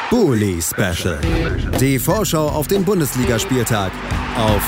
Bully Special. Die Vorschau auf den Bundesligaspieltag auf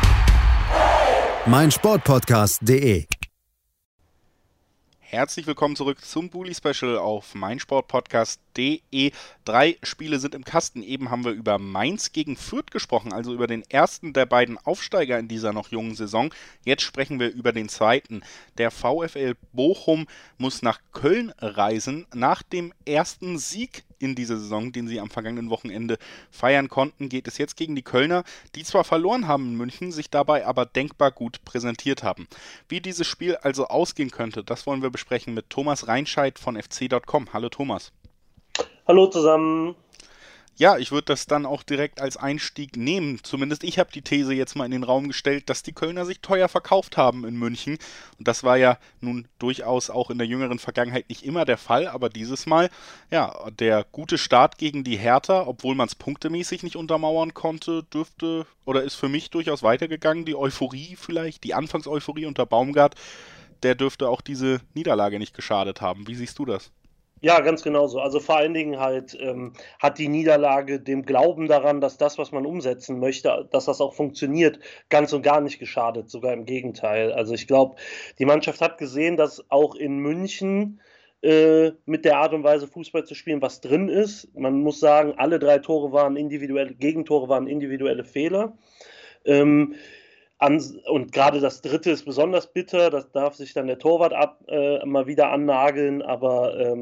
meinsportpodcast.de. Herzlich willkommen zurück zum Bully Special auf meinsportpodcast.de. 3 Spiele sind im Kasten. Eben haben wir über Mainz gegen Fürth gesprochen, also über den ersten der beiden Aufsteiger in dieser noch jungen Saison. Jetzt sprechen wir über den zweiten. Der VfL Bochum muss nach Köln reisen. Nach dem ersten Sieg in dieser Saison, den sie am vergangenen Wochenende feiern konnten, geht es jetzt gegen die Kölner, die zwar verloren haben in München, sich dabei aber denkbar gut präsentiert haben. Wie dieses Spiel also ausgehen könnte, das wollen wir besprechen mit Thomas Reinscheid von fc.com. Hallo Thomas. Hallo zusammen. Ja, ich würde das dann auch direkt als Einstieg nehmen. Zumindest ich habe die These jetzt mal in den Raum gestellt, dass die Kölner sich teuer verkauft haben in München. Und das war ja nun durchaus auch in der jüngeren Vergangenheit nicht immer der Fall. Aber dieses Mal, ja, der gute Start gegen die Hertha, obwohl man es punktemäßig nicht untermauern konnte, dürfte oder ist für mich durchaus weitergegangen. Die Euphorie vielleicht, die Anfangseuphorie unter Baumgart, der dürfte auch diese Niederlage nicht geschadet haben. Wie siehst du das? Ja, ganz genauso. Also vor allen Dingen halt hat die Niederlage dem Glauben daran, dass das, was man umsetzen möchte, dass das auch funktioniert, ganz und gar nicht geschadet, sogar im Gegenteil. Also ich glaube, die Mannschaft hat gesehen, dass auch in München mit der Art und Weise Fußball zu spielen, was drin ist. Man muss sagen, alle 3 Tore waren individuelle, Gegentore waren individuelle Fehler. Und gerade das dritte ist besonders bitter, das darf sich dann der Torwart mal wieder annageln, aber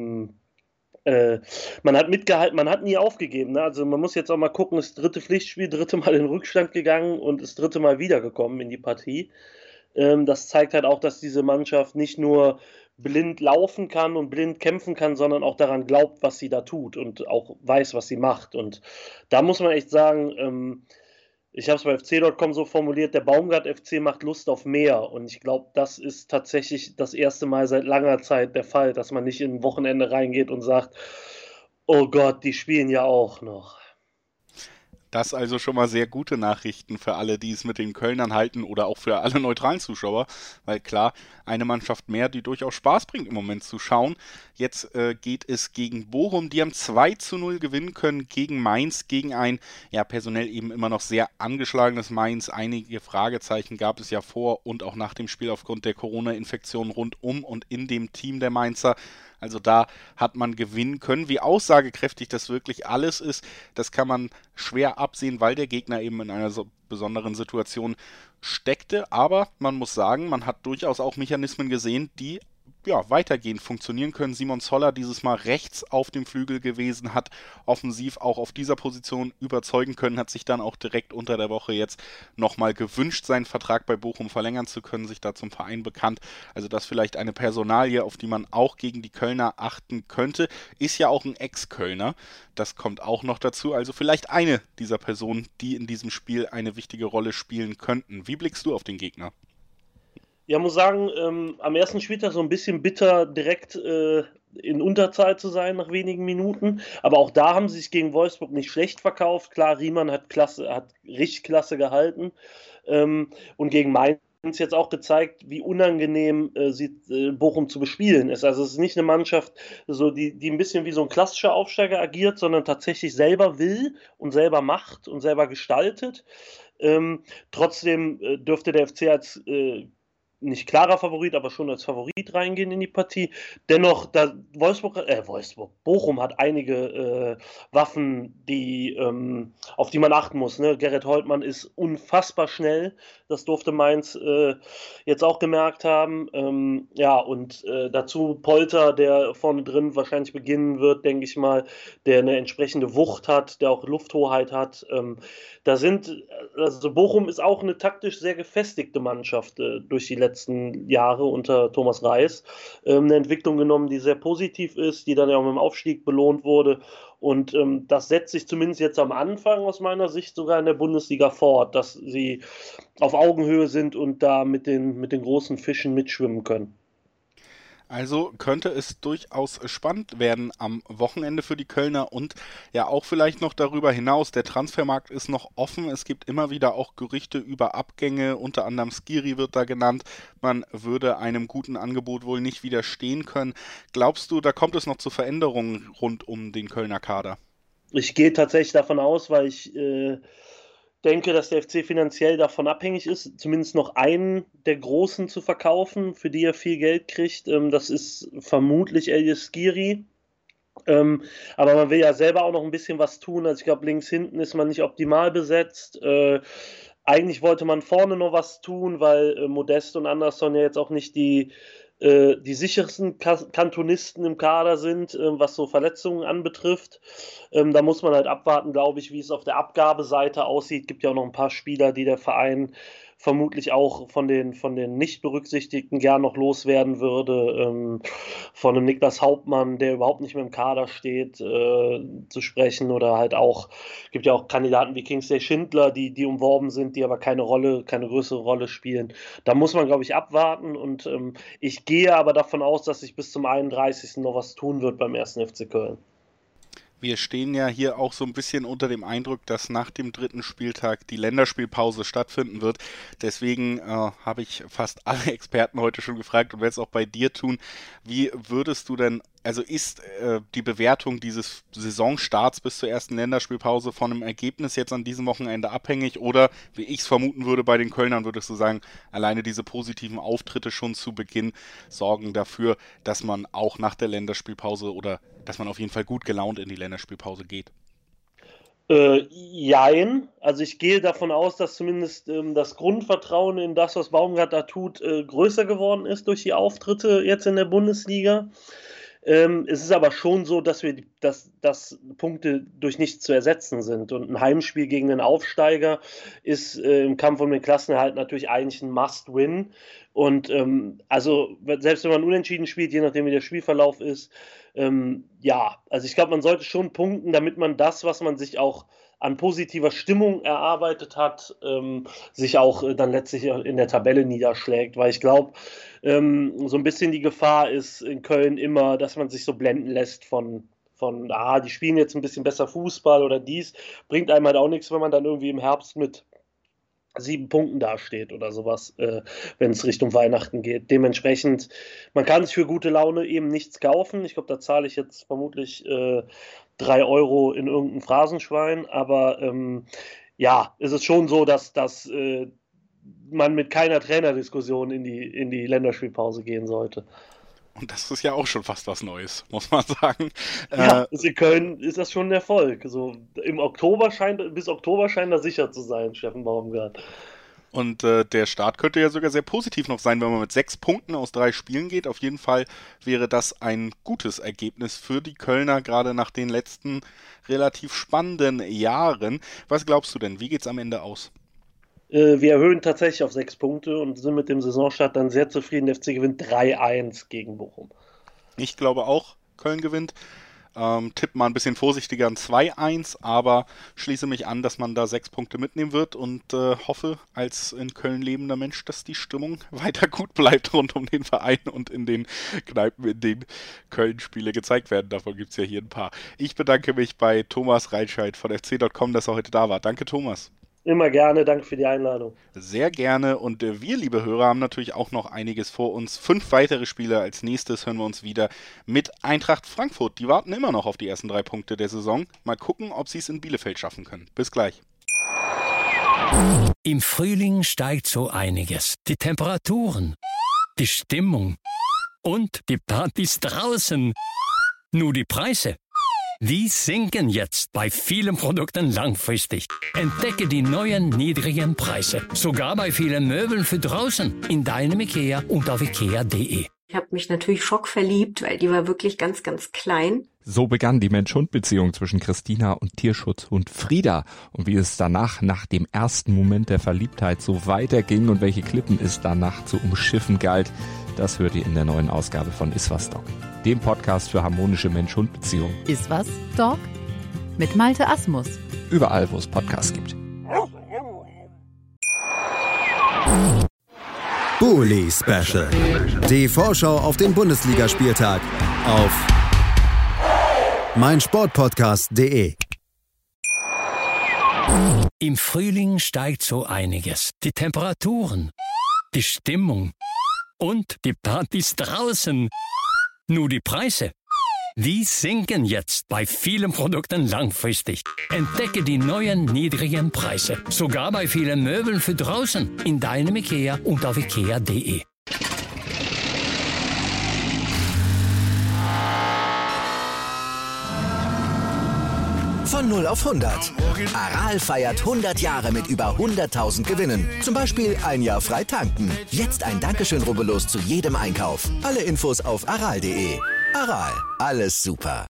man hat mitgehalten, man hat nie aufgegeben. Ne? Also man muss jetzt auch mal gucken, das dritte Pflichtspiel, 3. Mal in Rückstand gegangen und das 3. Mal wiedergekommen in die Partie. Das zeigt halt auch, dass diese Mannschaft nicht nur blind laufen kann und blind kämpfen kann, sondern auch daran glaubt, was sie da tut und auch weiß, was sie macht. Und da muss man echt sagen, ich habe es bei fc.com so formuliert, der Baumgart FC macht Lust auf mehr. Und ich glaube, das ist tatsächlich das erste Mal seit langer Zeit der Fall, dass man nicht in ein Wochenende reingeht und sagt, oh Gott, die spielen ja auch noch. Das also schon mal sehr gute Nachrichten für alle, die es mit den Kölnern halten oder auch für alle neutralen Zuschauer, weil klar, eine Mannschaft mehr, die durchaus Spaß bringt im Moment zu schauen. Jetzt geht es gegen Bochum, die haben 2-0 gewinnen können gegen Mainz, gegen ein, ja personell eben immer noch sehr angeschlagenes Mainz. Einige Fragezeichen gab es ja vor und auch nach dem Spiel aufgrund der Corona-Infektion rund um und in dem Team der Mainzer. Also da hat man gewinnen können. Wie aussagekräftig das wirklich alles ist, das kann man schwer absehen, weil der Gegner eben in einer so besonderen Situation steckte. Aber man muss sagen, man hat durchaus auch Mechanismen gesehen, die ja, weitergehend funktionieren können. Simon Zoller dieses Mal rechts auf dem Flügel gewesen, hat offensiv auch auf dieser Position überzeugen können, hat sich dann auch direkt unter der Woche jetzt nochmal gewünscht, seinen Vertrag bei Bochum verlängern zu können, sich da zum Verein bekannt. Also das vielleicht eine Personalie, auf die man auch gegen die Kölner achten könnte. Ist ja auch ein Ex-Kölner, das kommt auch noch dazu. Also vielleicht eine dieser Personen, die in diesem Spiel eine wichtige Rolle spielen könnten. Wie blickst du auf den Gegner? Ja, muss sagen, am ersten Spieltag so ein bisschen bitter, direkt in Unterzahl zu sein nach wenigen Minuten. Aber auch da haben sie sich gegen Wolfsburg nicht schlecht verkauft. Klar, Riemann hat richtig klasse gehalten. Und gegen Mainz jetzt auch gezeigt, wie unangenehm Bochum zu bespielen ist. Also es ist nicht eine Mannschaft, so die ein bisschen wie so ein klassischer Aufsteiger agiert, sondern tatsächlich selber will und selber macht und selber gestaltet. Trotzdem dürfte der FC als nicht klarer Favorit, aber schon als Favorit reingehen in die Partie. Dennoch, Bochum hat einige Waffen, auf die man achten muss. Ne? Gerrit Holtmann ist unfassbar schnell. Das durfte Mainz jetzt auch gemerkt haben. Dazu Polter, der vorne drin wahrscheinlich beginnen wird, denke ich mal, der eine entsprechende Wucht hat, der auch Lufthoheit hat. Bochum ist auch eine taktisch sehr gefestigte Mannschaft durch die letzten Jahre unter Thomas Reis. Eine Entwicklung genommen, die sehr positiv ist, die dann ja auch mit dem Aufstieg belohnt wurde. Und das setzt sich zumindest jetzt am Anfang aus meiner Sicht sogar in der Bundesliga fort, dass sie auf Augenhöhe sind und da mit den großen Fischen mitschwimmen können. Also könnte es durchaus spannend werden am Wochenende für die Kölner und ja auch vielleicht noch darüber hinaus. Der Transfermarkt ist noch offen. Es gibt immer wieder auch Gerüchte über Abgänge. Unter anderem Skiri wird da genannt. Man würde einem guten Angebot wohl nicht widerstehen können. Glaubst du, da kommt es noch zu Veränderungen rund um den Kölner Kader? Ich gehe tatsächlich davon aus, weil ich denke, dass der FC finanziell davon abhängig ist, zumindest noch einen der Großen zu verkaufen, für die er viel Geld kriegt. Das ist vermutlich Elias Skiri. Aber man will ja selber auch noch ein bisschen was tun. Also ich glaube, links hinten ist man nicht optimal besetzt. Eigentlich wollte man vorne noch was tun, weil Modest und Anderson ja jetzt auch nicht die sichersten Kantonisten im Kader sind, was so Verletzungen anbetrifft. Da muss man halt abwarten, glaube ich, wie es auf der Abgabeseite aussieht. Gibt ja auch noch ein paar Spieler, die der Verein vermutlich auch von den nicht Berücksichtigten gern noch loswerden würde. Von einem Niklas Hauptmann, der überhaupt nicht mehr im Kader steht, zu sprechen. Oder halt auch, gibt ja auch Kandidaten wie Kingsley Schindler, die umworben sind, die aber keine größere Rolle spielen. Da muss man, glaube ich, abwarten. Und ich gehe aber davon aus, dass sich bis zum 31. noch was tun wird beim 1. FC Köln. Wir stehen ja hier auch so ein bisschen unter dem Eindruck, dass nach dem 3. Spieltag die Länderspielpause stattfinden wird. Deswegen habe ich fast alle Experten heute schon gefragt und werde es auch bei dir tun. Wie würdest du denn, also ist die Bewertung dieses Saisonstarts bis zur ersten Länderspielpause von einem Ergebnis jetzt an diesem Wochenende abhängig? Oder, wie ich es vermuten würde bei den Kölnern, würdest du sagen, alleine diese positiven Auftritte schon zu Beginn sorgen dafür, dass man auch nach der Länderspielpause oder dass man auf jeden Fall gut gelaunt in die Länderspielpause geht? Jein. Also ich gehe davon aus, dass zumindest das Grundvertrauen in das, was Baumgart da tut, größer geworden ist durch die Auftritte jetzt in der Bundesliga. Es ist aber schon so, dass Punkte durch nichts zu ersetzen sind. Und ein Heimspiel gegen den Aufsteiger ist im Kampf um den Klassenerhalt natürlich eigentlich ein Must-Win. Und also selbst wenn man unentschieden spielt, je nachdem wie der Spielverlauf ist, also ich glaube, man sollte schon punkten, damit man das, was man sich auch an positiver Stimmung erarbeitet hat, sich auch dann letztlich in der Tabelle niederschlägt, weil ich glaube, so ein bisschen die Gefahr ist in Köln immer, dass man sich so blenden lässt von die spielen jetzt ein bisschen besser Fußball oder dies, bringt einem halt auch nichts, wenn man dann irgendwie im Herbst mit 7 Punkten dasteht oder sowas, wenn es Richtung Weihnachten geht. Dementsprechend, man kann sich für gute Laune eben nichts kaufen. Ich glaube, da zahle ich jetzt vermutlich 3 Euro in irgendein Phrasenschwein, aber es ist schon so, dass man mit keiner Trainerdiskussion in die Länderspielpause gehen sollte. Und das ist ja auch schon fast was Neues, muss man sagen. Ja, in Köln ist das schon ein Erfolg. So, bis Oktober scheint er sicher zu sein, Steffen Baumgart. Und der Start könnte ja sogar sehr positiv noch sein, wenn man mit 6 Punkten aus 3 Spielen geht. Auf jeden Fall wäre das ein gutes Ergebnis für die Kölner, gerade nach den letzten relativ spannenden Jahren. Was glaubst du denn? Wie geht's am Ende aus? Wir erhöhen tatsächlich auf 6 Punkte und sind mit dem Saisonstart dann sehr zufrieden. Der FC gewinnt 3-1 gegen Bochum. Ich glaube auch, Köln gewinnt. Tipp mal ein bisschen vorsichtiger ein 2-1, aber schließe mich an, dass man da 6 Punkte mitnehmen wird und hoffe als in Köln lebender Mensch, dass die Stimmung weiter gut bleibt rund um den Verein und in den Kneipen, in denen Köln-Spiele gezeigt werden. Davon gibt es ja hier ein paar. Ich bedanke mich bei Thomas Reitscheid von fc.com, dass er heute da war. Danke, Thomas. Immer gerne, danke für die Einladung. Sehr gerne und wir, liebe Hörer, haben natürlich auch noch einiges vor uns. 5 weitere Spiele. Als nächstes hören wir uns wieder mit Eintracht Frankfurt. Die warten immer noch auf die ersten 3 Punkte der Saison. Mal gucken, ob sie es in Bielefeld schaffen können. Bis gleich. Im Frühling steigt so einiges. Die Temperaturen, die Stimmung und die Partys draußen. Nur die Preise, die sinken jetzt bei vielen Produkten langfristig. Entdecke die neuen niedrigen Preise. Sogar bei vielen Möbeln für draußen. In deinem IKEA und auf ikea.de. Ich habe mich natürlich schockverliebt, weil die war wirklich ganz, ganz klein. So begann die Mensch-Hund-Beziehung zwischen Christina und Tierschutzhund Frieda. Und wie es danach, nach dem ersten Moment der Verliebtheit, so weiterging und welche Klippen es danach zu umschiffen galt, das hört ihr in der neuen Ausgabe von Iswas Dog, dem Podcast für harmonische Mensch-Hund-Beziehungen. Iswas Dog mit Malte Asmus. Überall, wo es Podcasts gibt. Bully Special. Die Vorschau auf den Bundesligaspieltag auf meinsportpodcast.de. Im Frühling steigt so einiges. Die Temperaturen, die Stimmung und die Partys draußen. Nur die Preise, Die sinken jetzt bei vielen Produkten langfristig. Entdecke die neuen niedrigen Preise. Sogar bei vielen Möbeln für draußen. In deinem IKEA und auf ikea.de. Von 0 auf 100. Aral feiert 100 Jahre mit über 100.000 Gewinnen. Zum Beispiel ein Jahr frei tanken. Jetzt ein Dankeschön, rubbellos zu jedem Einkauf. Alle Infos auf aral.de. Aral, alles super.